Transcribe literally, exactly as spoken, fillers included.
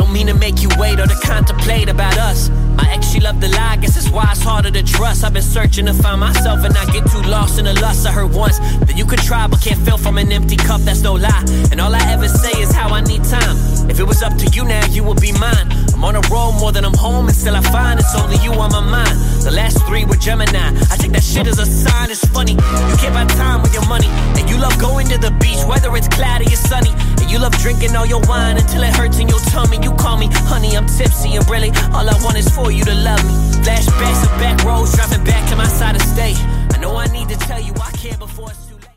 don't mean to make you wait or to contemplate about us. My ex, she loved to lie, guess that's why it's harder to trust. I've been searching to find myself and I get too lost in the lust. I heard once that you could try but can't fill from an empty cup, that's no lie. And all I ever say is how I need time. If it was up to you now, you would be mine. I'm on a roll more than I'm home, and still I find it's only you on my mind. The last three were Gemini, I take that shit as a sign. It's funny, you can't buy time with your money. And you love going to the beach, whether it's cloudy or sunny. And you love drinking all your wine until it hurts in your tummy. You call me honey, I'm tipsy, and really all I want is for you to love me. Flashbacks of back roads, driving back to my side of state. I know I need to tell you I care before it's